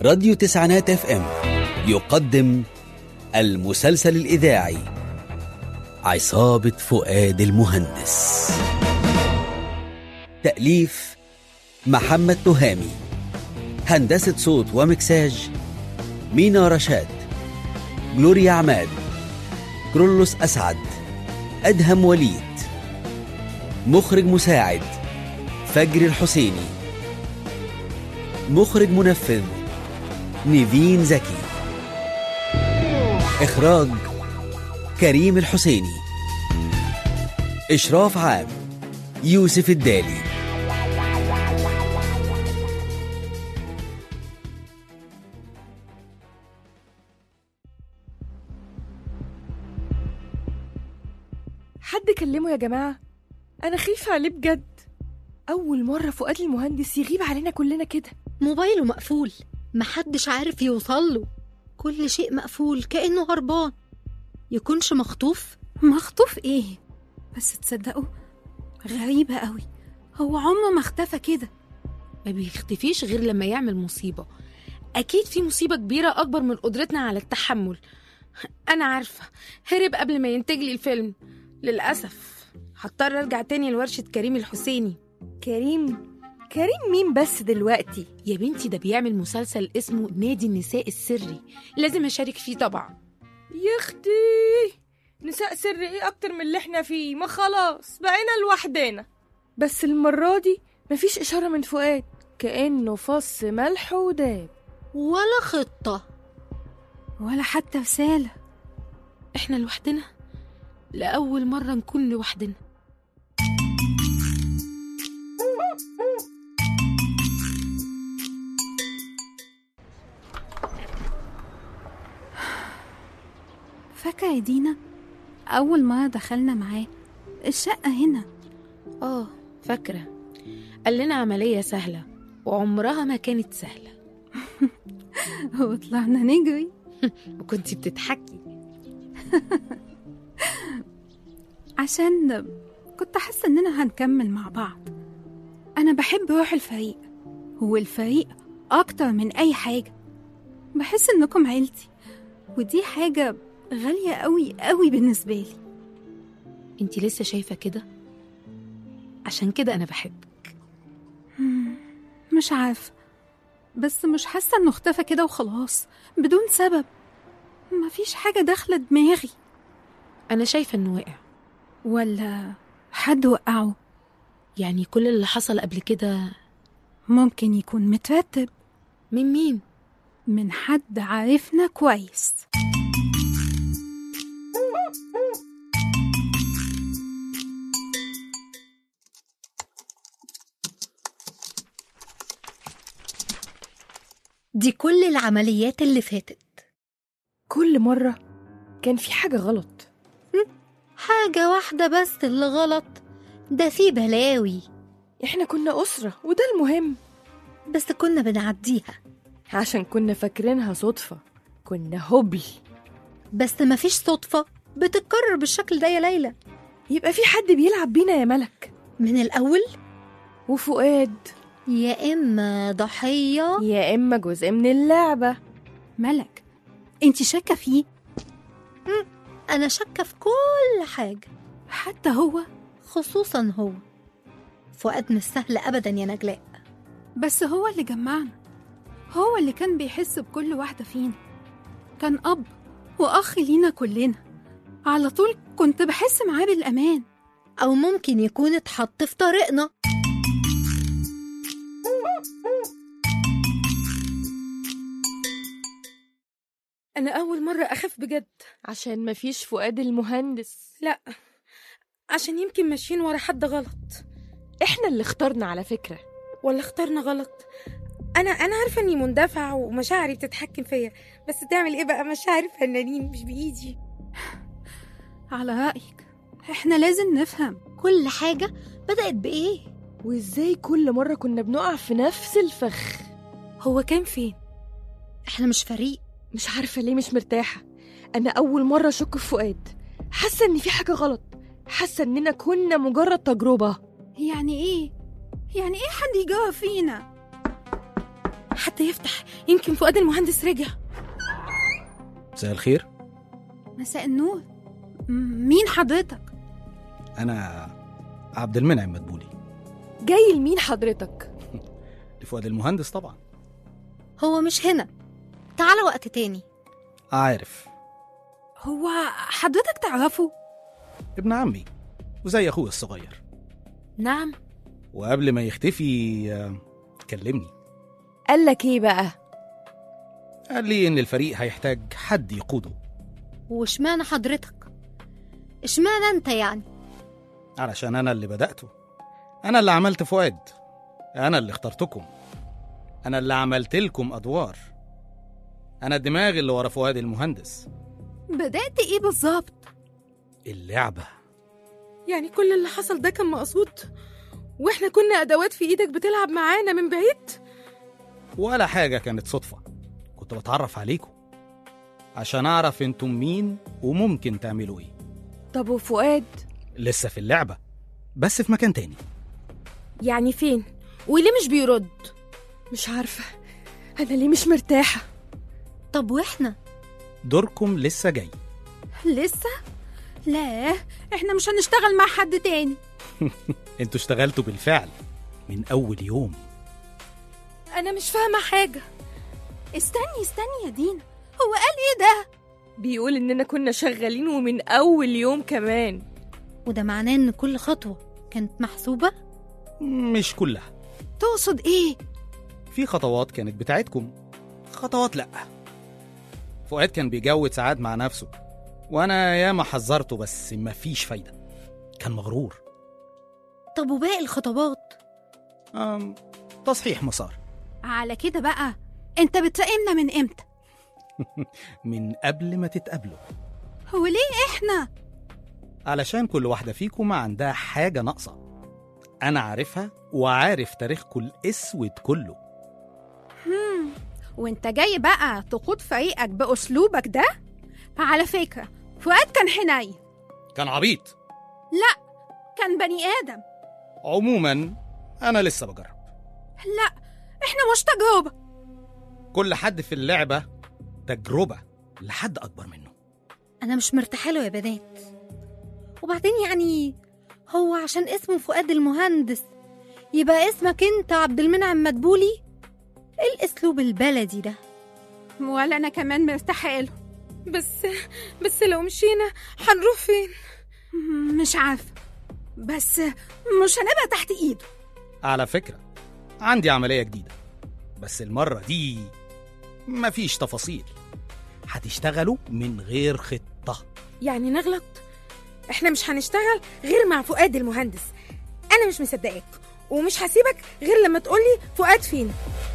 راديو تسعينات اف ام يقدم المسلسل الإذاعي عصابة فؤاد المهندس. تأليف محمد تهامي، هندسة صوت ومكساج مينا رشاد، جلوريا عماد، كرولوس أسعد، أدهم وليد. مخرج مساعد فجر الحسيني. مخرج منفذ نيفين زكي. إخراج كريم الحسيني. إشراف عام يوسف الدالي. حد كلمه يا جماعة، أنا خايفة عليه بجد. أول مرة فؤاد المهندس يغيب علينا كلنا كده. موبايله مقفول، محدش عارف يوصله، كل شيء مقفول كأنه هربان. يكونش مخطوف؟ مخطوف ايه؟ بس تصدقوا غريبة قوي، هو عمره ما اختفى كده. ما بيختفيش غير لما يعمل مصيبة. أكيد في مصيبة كبيرة أكبر من قدرتنا على التحمل. أنا عارفة هرب قبل ما ينتج لي الفيلم. للأسف هضطر أرجع تاني لورشة كريم الحسيني. كريم مين بس دلوقتي؟ يا بنتي ده بيعمل مسلسل اسمه نادي النساء السري، لازم أشارك فيه طبعا. يا اختي، نساء سر ايه اكتر من اللي احنا فيه؟ ما خلاص بقينا لوحدنا. بس المرة دي مفيش إشارة من فؤاد، كأنه فص ملح وداب. ولا خطة ولا حتى رسالة. احنا لوحدنا، لأول مرة نكون لوحدنا. فاكرة يا دينا أول ما دخلنا معاه الشقة هنا؟ فاكرة. قال لنا عملية سهلة وعمرها ما كانت سهلة. وطلعنا نجري وكنتي بتضحكي. عشان كنت حاسة إننا هنكمل مع بعض. أنا بحب روح الفريق، هو الفريق أكتر من أي حاجة. بحس إنكم عيلتي، ودي حاجة غالية قوي قوي بالنسبة لي. انتي لسه شايفة كده؟ عشان كده أنا بحبك. مش عارفة، بس مش حاسة إنه اختفى كده وخلاص بدون سبب. مفيش حاجة داخلة دماغي. أنا شايفة إنه وقع، ولا حد وقعه. يعني كل اللي حصل قبل كده ممكن يكون مترتب من مين؟ من حد عارفنا كويس. دي كل العمليات اللي فاتت. كل مرة كان في حاجة غلط. حاجة واحدة بس اللي غلط، ده في بلاوي. احنا كنا أسرة وده المهم، بس كنا بنعديها عشان كنا فاكرينها صدفة. كنا هبل. بس مفيش صدفة بتتكرر بالشكل ده يا ليلى. يبقى في حد بيلعب بينا يا ملك من الأول، وفؤاد يا إما ضحية يا إما جزء من اللعبة. ملك، انتي شاكة فيه؟ أنا شاكة في كل حاجة، حتى هو؟ خصوصا هو. فؤاد مش سهل أبدا يا نجلاء. بس هو اللي جمعنا، هو اللي كان بيحس بكل واحدة فينا. كان أب وأخ لينا كلنا، على طول كنت بحس معاه بالأمان. أو ممكن يكون اتحط في طريقنا. أنا أول مرة أخاف بجد. عشان مفيش فؤاد المهندس؟ لا، عشان يمكن ماشيين ورا حد غلط. احنا اللي اخترنا على فكرة. ولا اخترنا غلط؟ أنا عارفة إني مندفعة ومشاعري بتتحكم فيا، بس تعمل إيه بقى؟ مشاعري فنانين مش بإيدي. على رأيك احنا لازم نفهم كل حاجة بدأت بإيه، وإزاي كل مرة كنا بنقع في نفس الفخ. هو كان فين؟ احنا مش فريق. مش عارفة ليه مش مرتاحة. أنا أول مرة أشك في فؤاد، حاسة إن في حاجة غلط، حاسة إننا كنا مجرد تجربة. يعني إيه حد يجاوب فينا؟ حتى يفتح، يمكن فؤاد المهندس رجع. مساء الخير. مساء النور. مين حضرتك؟ أنا عبد المنعم مدبولي. جاي لمين حضرتك؟ لفؤاد المهندس طبعا. هو مش هنا، تعالى وقت تاني. عارف. هو حضرتك تعرفه؟ ابن عمي وزي أخوه الصغير. نعم. وقبل ما يختفي كلمني. قال لك ايه بقى؟ قال لي إن الفريق هيحتاج حد يقوده. واشمعنى حضرتك؟ اشمعنى انت يعني؟ علشان أنا اللي بدأته، أنا اللي عملت فؤاد، أنا اللي اخترتكم، أنا اللي عملت لكم أدوار، أنا الدماغ اللي ورا فؤاد المهندس. بدأت ايه بالظبط؟ اللعبة. يعني كل اللي حصل ده كان مقصود، واحنا كنا أدوات في إيدك بتلعب معانا من بعيد؟ ولا حاجة كانت صدفة، كنت بتعرف عليكم عشان أعرف أنتم مين وممكن تعملوا إيه. طب وفؤاد؟ لسه في اللعبة بس في مكان تاني. يعني فين؟ وليه مش بيرد؟ مش عارفة، أنا ليه مش مرتاحة. طب واحنا؟ دوركم لسه جاي. لسه؟ لا، احنا مش هنشتغل مع حد تاني. انتوا اشتغلتوا بالفعل من أول يوم. أنا مش فاهمة حاجة. استني يا دينا، هو قال ايه ده؟ بيقول إننا كنا شغالين ومن أول يوم كمان. وده معناه ان كل خطوة كانت محسوبة؟ مش كلها. تقصد ايه؟ في خطوات كانت بتاعتكم، خطوات لأ. فؤاد كان بيجود ساعات مع نفسه، وأنا ياما حذرته بس مفيش فايدة، كان مغرور. طب وباقي الخطوات؟ تصحيح مسار. على كده بقى انت بتراقبنا من امتى؟ من قبل ما تتقابلوا. هو ليه احنا؟ علشان كل واحدة فيكم عندها حاجة ناقصة، أنا عارفها وعارف تاريخكم الأسود كله. وانت جاي بقى تقود فريقك بأسلوبك ده؟ على فكرة فؤاد كان حنين. كان عبيط؟ لا، كان بني آدم. عموما أنا لسه بجرب. لا، احنا مش تجربة. كل حد في اللعبة تجربة لحد أكبر منه. أنا مش مرتاحة له يا بنات. وبعدين يعني هو عشان اسمه فؤاد المهندس يبقى اسمك انت عبد المنعم مدبولي؟ ايه الاسلوب البلدي ده؟ ولا انا كمان مرتاحة له. بس لو مشينا هنروح فين؟ مش عارفة، بس مش هنبقى تحت ايده. على فكرة عندي عملية جديدة، بس المرة دي مفيش تفاصيل، هتشتغلوا من غير خطة. يعني نغلط؟ احنا مش هنشتغل غير مع فؤاد المهندس. انا مش مصدقاك ومش هسيبك غير لما تقولي فؤاد فين.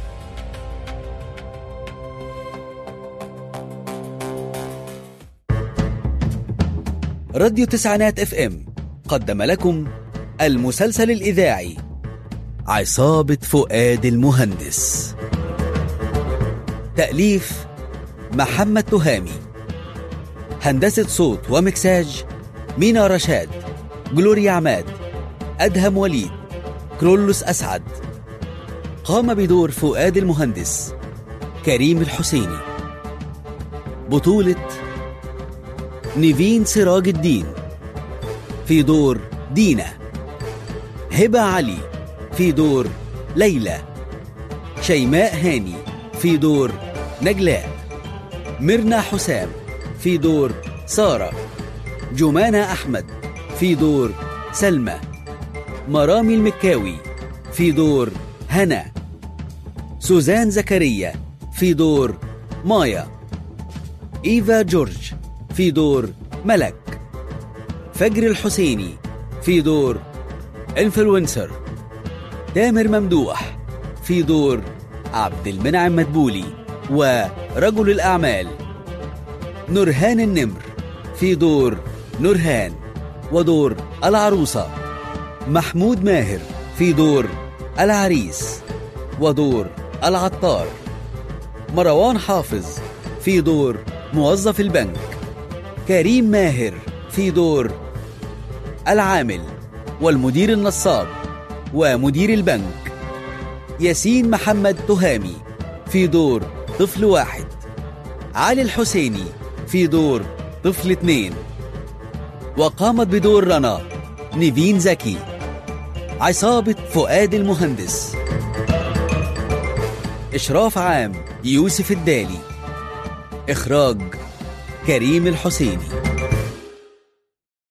راديو تسعينات FM قدم لكم المسلسل الإذاعي عصابة فؤاد المهندس. تأليف محمد تهامي. هندسة صوت ومكساج مينا رشاد، جلوريا عماد، أدهم وليد، كرولوس أسعد. قام بدور فؤاد المهندس كريم الحسيني. بطولة نيفين سراج الدين في دور دينا، هبة علي في دور ليلى، شيماء هاني في دور نجلاء، ميرنا حسام في دور سارة، جمانة أحمد في دور سلمى، مرامي المكاوي في دور هنا، سوزان زكريا في دور مايا، إيفا جورج في دور ملك، فجر الحسيني في دور انفلونسر، تامر ممدوح في دور عبد المنعم مدبولي ورجل الأعمال، نورهان النمر في دور نورهان ودور العروسة، محمود ماهر في دور العريس ودور العطار، مروان حافظ في دور موظف البنك، كريم ماهر في دور العامل والمدير النصاب ومدير البنك، ياسين محمد تهامي في دور طفل واحد، علي الحسيني في دور طفل 2، وقامت بدور رنا نيفين زكي. عصابة فؤاد المهندس. إشراف عام يوسف الدالي. إخراج كريم الحسيني.